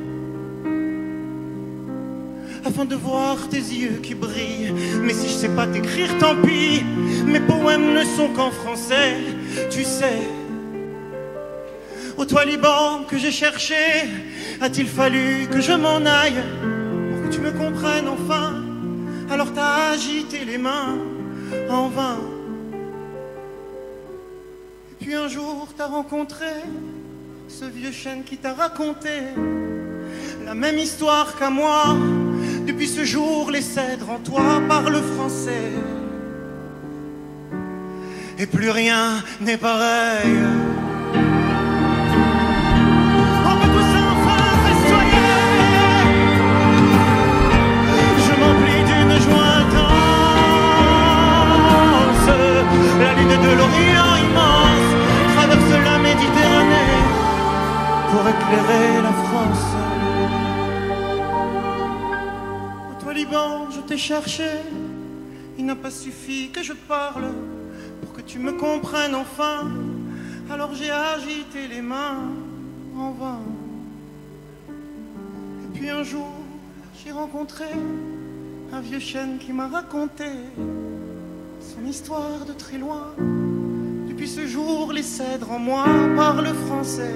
afin de voir tes yeux qui brillent? Mais si je sais pas t'écrire, tant pis, mes poèmes ne sont qu'en français, tu sais. Au toit Liban que j'ai cherché, a-t-il fallu que je m'en aille pour que tu me comprennes enfin? Alors t'as agité les mains en vain. Et puis un jour t'as rencontré ce vieux chêne qui t'a raconté la même histoire qu'à moi. Depuis ce jour, les cèdres en toi parlent français. Et plus rien n'est pareil. On peut tous enfin festoyer. Je m'emplis d'une joie intense. La lune de l'Orient immense traverse la Méditerranée pour éclairer la France. Au toit Liban, je t'ai cherché, il n'a pas suffi que je parle pour que tu me comprennes enfin. Alors j'ai agité les mains en vain. Et puis un jour, j'ai rencontré un vieux chêne qui m'a raconté son histoire de très loin. Depuis ce jour, les cèdres en moi parlent français.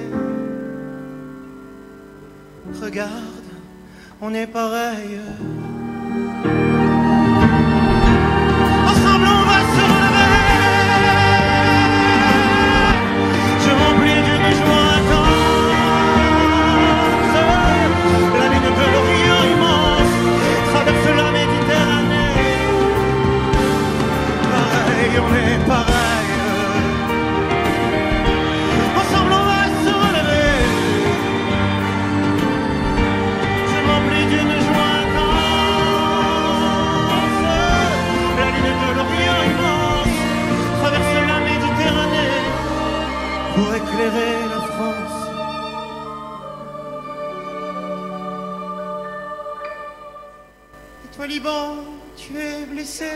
Regarde, on est pareil. Ensemble on va se relever. Je m'emplis d'une joie intense. La lune de l'Orient immense traverse la Méditerranée. Pareil, on est pareil. D'une joie intense. pour éclairer la France. Et toi, Liban, tu es blessé.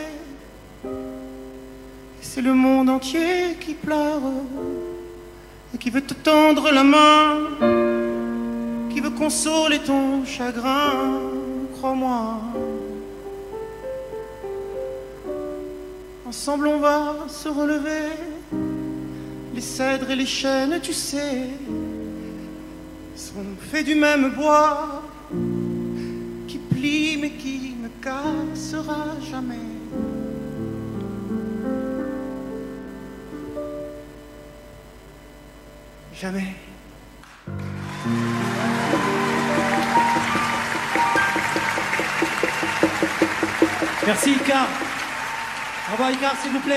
Et c'est le monde entier qui pleure et qui veut te tendre la main, qui veut consoler ton chagrin, crois-moi. Ensemble on va se relever, les cèdres et les chênes, tu sais, sont faits du même bois, qui plie mais qui ne cassera jamais. Jamais. Merci Icar. Bravo Icar, s'il vous plaît.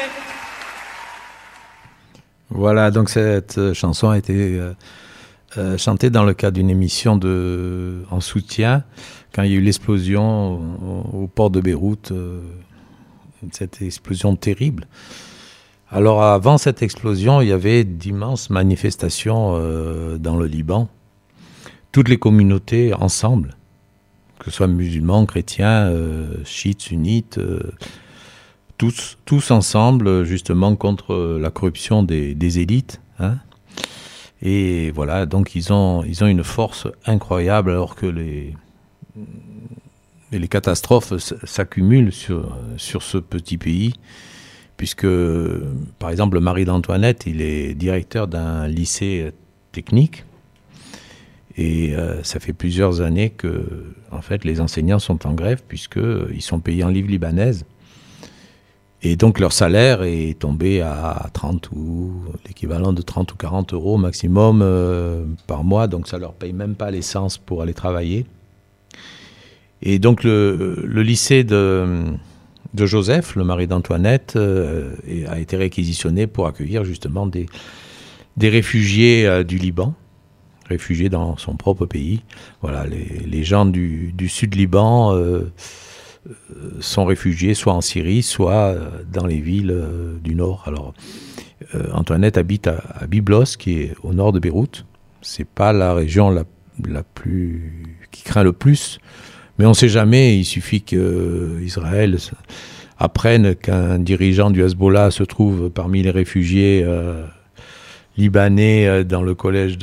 Voilà, donc cette chanson a été chantée dans le cadre d'une émission en soutien quand il y a eu l'explosion au port de Beyrouth, cette explosion terrible. Alors avant cette explosion, il y avait d'immenses manifestations dans le Liban. Toutes les communautés ensemble, que ce soit musulmans, chrétiens, chiites, sunnites, tous ensemble justement contre la corruption des élites. Hein. Et voilà, donc ils ont une force incroyable alors que les catastrophes s'accumulent sur ce petit pays. Puisque, par exemple, le mari d'Antoinette, il est directeur d'un lycée technique. Et ça fait plusieurs années que, en fait, les enseignants sont en grève, puisqu'ils sont payés en livres libanaises. Et donc, leur salaire est tombé à 30 ou l'équivalent de 30 ou 40 euros maximum par mois. Donc, ça ne leur paye même pas l'essence pour aller travailler. Et donc, le lycée de Joseph, le mari d'Antoinette, a été réquisitionné pour accueillir justement des réfugiés du Liban, réfugiés dans son propre pays. Voilà, les gens du sud Liban sont réfugiés soit en Syrie, soit dans les villes du nord. Alors, Antoinette habite à Byblos, qui est au nord de Beyrouth. C'est pas la région la plus qui craint le plus. Mais on ne sait jamais, il suffit qu'Israël apprenne qu'un dirigeant du Hezbollah se trouve parmi les réfugiés libanais dans le collège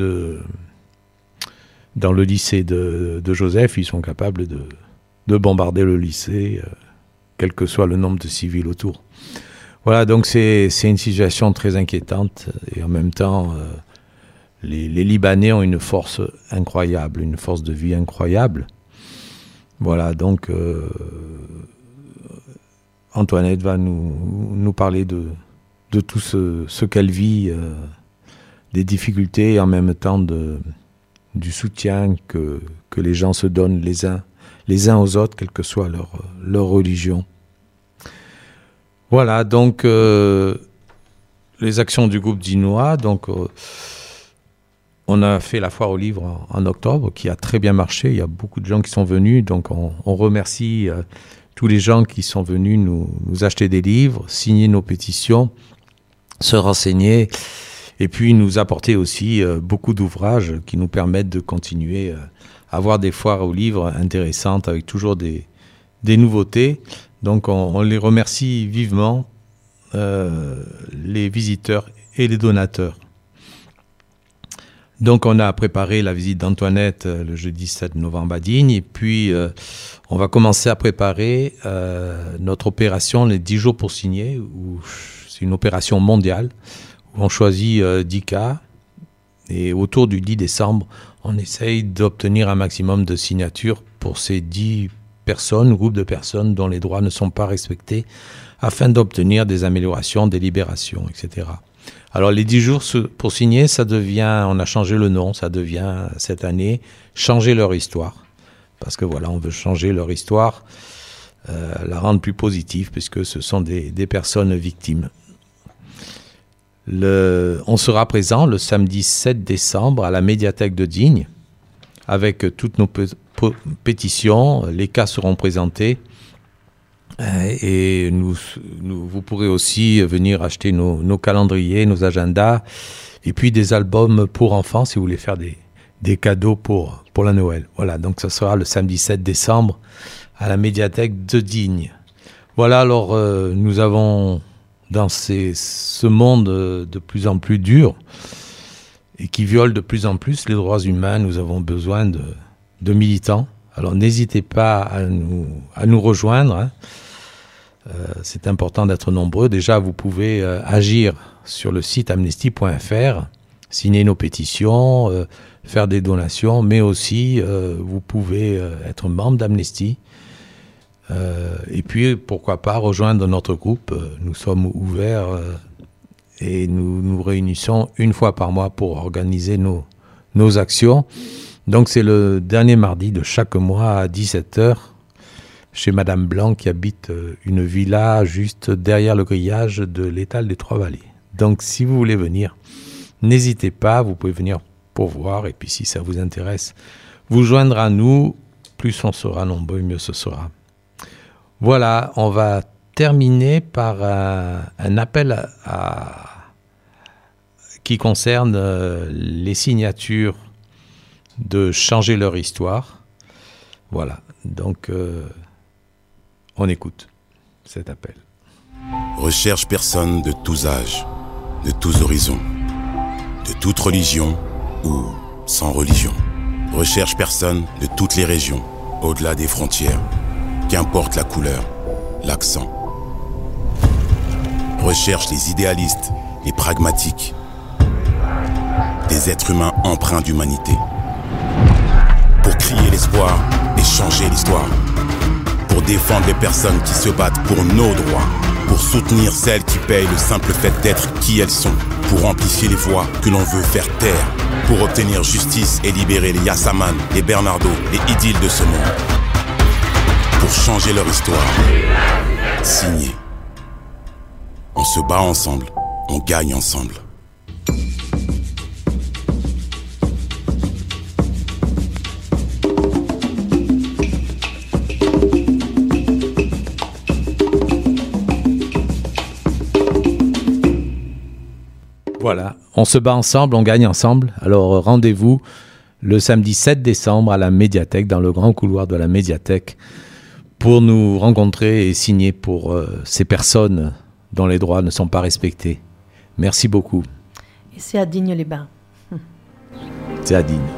dans le lycée de Joseph, ils sont capables de bombarder le lycée, quel que soit le nombre de civils autour. Voilà, donc c'est une situation très inquiétante et en même temps, les Libanais ont une force incroyable, une force de vie incroyable. Voilà, donc Antoinette va nous parler de tout ce qu'elle vit, des difficultés et en même temps du soutien que les gens se donnent les uns aux autres, quelle que soit leur religion. Voilà, donc les actions du groupe Dinois, donc on a fait la foire au livre en octobre, qui a très bien marché. Il y a beaucoup de gens qui sont venus. Donc, on remercie tous les gens qui sont venus nous acheter des livres, signer nos pétitions, se renseigner et puis nous apporter aussi beaucoup d'ouvrages qui nous permettent de continuer à avoir des foires au livre intéressantes avec toujours des nouveautés. Donc, on les remercie vivement, les visiteurs et les donateurs. Donc, on a préparé la visite d'Antoinette le jeudi 7 novembre à Digne. Et puis, on va commencer à préparer notre opération, les 10 jours pour signer. C'est une opération mondiale où on choisit 10 cas. Et autour du 10 décembre, on essaye d'obtenir un maximum de signatures pour ces 10 personnes, groupes de personnes dont les droits ne sont pas respectés, afin d'obtenir des améliorations, des libérations, etc. Alors, les 10 jours pour signer, ça devient, on a changé le nom, ça devient, cette année, changer leur histoire. Parce que voilà, on veut changer leur histoire, la rendre plus positive, puisque ce sont des personnes victimes. On sera présent le samedi 7 décembre à la médiathèque de Digne, avec toutes nos pétitions, les cas seront présentés. Et vous pourrez aussi venir acheter nos calendriers, nos agendas. Et puis des albums pour enfants, si vous voulez faire des cadeaux pour la Noël. Voilà, donc ça sera le samedi 7 décembre à la médiathèque de Digne. Voilà, alors nous avons dans ce monde de plus en plus dur et qui viole de plus en plus les droits humains, nous avons besoin de militants. Alors n'hésitez pas à nous rejoindre. Hein. C'est important d'être nombreux. Déjà, vous pouvez agir sur le site amnesty.fr, signer nos pétitions, faire des donations, mais aussi vous pouvez être membre d'Amnesty. Et puis, pourquoi pas rejoindre notre groupe. Nous sommes ouverts et nous nous réunissons une fois par mois pour organiser nos actions. Donc, c'est le dernier mardi de chaque mois à 17h chez Madame Blanc qui habite une villa juste derrière le grillage de l'étal des Trois-Vallées. Donc, si vous voulez venir, n'hésitez pas, vous pouvez venir pour voir. Et puis, si ça vous intéresse, vous joindre à nous. Plus on sera nombreux, mieux ce sera. Voilà, on va terminer par un appel qui concerne les signatures de changer leur histoire. Voilà, donc on écoute cet appel. Recherche personne de tous âges, de tous horizons, de toute religion ou sans religion. Recherche personne de toutes les régions, au-delà des frontières. Qu'importe la couleur, l'accent. Recherche les idéalistes, les pragmatiques. Des êtres humains empreints d'humanité. Pour crier l'espoir et changer l'histoire. Pour défendre les personnes qui se battent pour nos droits. Pour soutenir celles qui payent le simple fait d'être qui elles sont. Pour amplifier les voix que l'on veut faire taire. Pour obtenir justice et libérer les Yassaman, les Bernardo, les Idil de ce monde. Pour changer leur histoire. Signé. On se bat ensemble, on gagne ensemble. Voilà, on se bat ensemble, on gagne ensemble. Alors rendez-vous le samedi 7 décembre à la médiathèque, dans le grand couloir de la médiathèque, pour nous rencontrer et signer pour ces personnes dont les droits ne sont pas respectés. Merci beaucoup. Et c'est à Digne-les-Bains. C'est à Digne.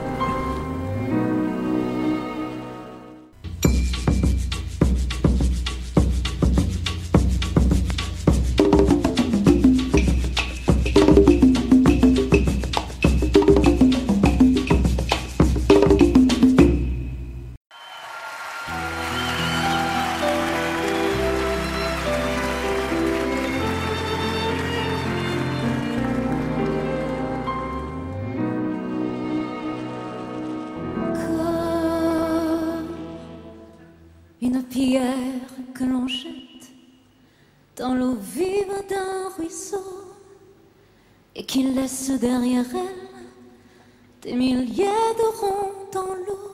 Une pierre que l'on jette dans l'eau vive d'un ruisseau et qui laisse derrière elle des milliers de ronds dans l'eau.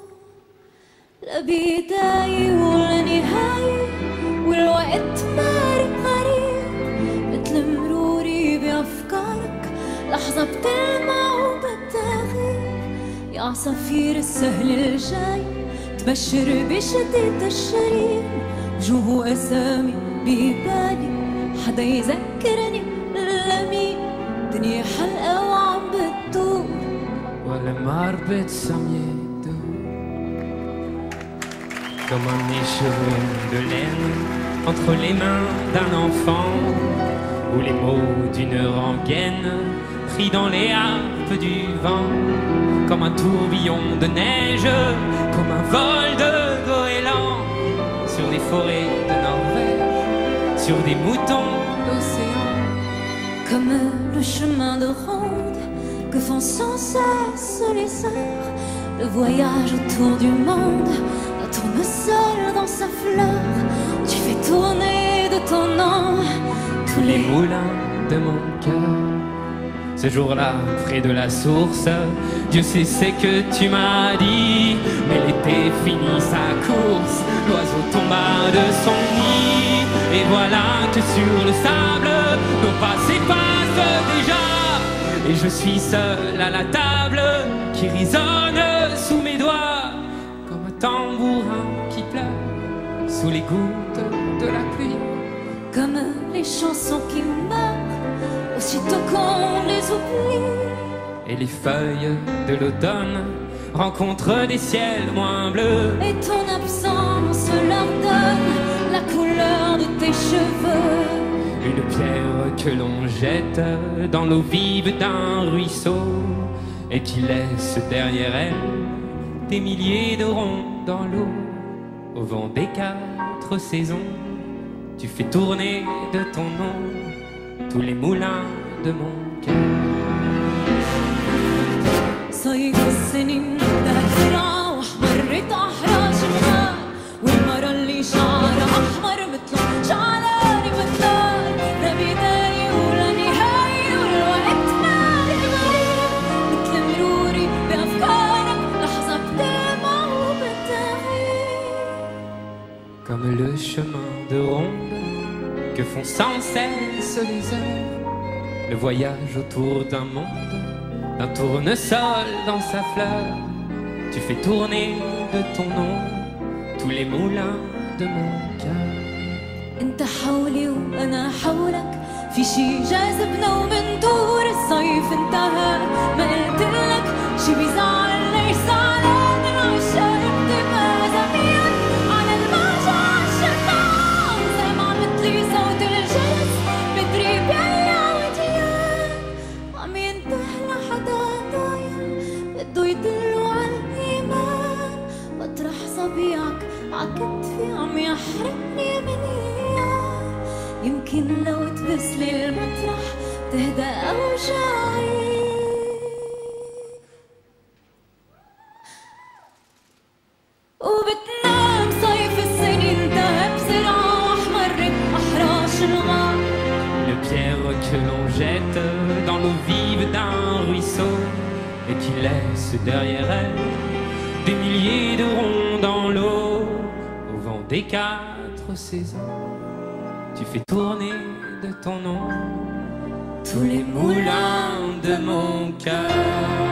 البداية والنهاية والوقت مارق غريب مثل مروري بأفكارك لحظة بتلمع وبتغيب يا عصافير السهل الجاي تبشر بشدة الشريم وجوه أسامي ببالي حدا يذكرني لمين دنيا حلقة وعم بتدور ولا مربط سمية comme un écheveau de laine entre les mains d'un enfant, ou les mots d'une rengaine pris dans les harpes du vent, comme un tourbillon de neige, comme un vol de goéland, sur des forêts de Norvège, sur des moutons d'océan. Comme le chemin de ronde que font sans cesse les heures, le voyage autour du monde. Tournesol dans sa fleur, tu fais tourner de ton nom tous les moulins de mon cœur. Ce jour-là, près de la source, Dieu sait ce que tu m'as dit. Mais l'été finit sa course, l'oiseau tomba de son nid. Et voilà que sur le sable, nos pas s'effacent déjà. Et je suis seul à la table qui résonne sous mes doigts comme un tambourin qui pleure sous les gouttes de la pluie. Comme les chansons qui meurent aussitôt qu'on les oublie. Et les feuilles de l'automne rencontrent des ciels moins bleus. Et ton absence leur donne la couleur de tes cheveux. Une pierre que l'on jette dans l'eau vive d'un ruisseau et qui laisse derrière elle des milliers de ronds dans l'eau. Au vent des 4 saisons, tu fais tourner de ton nom tous les moulins de mon cœur. صيف السنين ذاكرة وحمرت أحراش النار والمرة اللي شعرها أحمر مثله شعراني مثلار لا بداية ولا نهاية والوقت مالي غريب مثل مروري بأفكارك لحظة بتلمع وبتغيب. Comme le chemin de ronde que font sans cesse les heures, le voyage autour d'un monde, d'un tournesol dans sa fleur. Tu fais tourner de ton nom tous les moulins de mon cœur. انت حولي وانا حولك في شي جاذبنا ومن دور الصيف انتهى. ما قلتلك شي بيزعل ليش زعلان العشاق دماء زميل على الموجة عالشيطان سامع مثلي صوت الجرس بدري بيا وديان عم ينتهي لحدا ضايع بده يدلو عالإيمان بطرح صبيعك عكتفي عم يحرقني من اياه. يمكن لو تبسلي المطرح تهدى اوجاعي. وبتنام صيف السنين انتهى بسرعة واحمرت احراش الغار. Une pierre que l'on jette dans l'eau vive d'un ruisseau et qui laisse derrière elle des milliers de ronds dans l'eau. Au vent des 4 saisons, tu fais tourner de ton nom tous les moulins de mon cœur.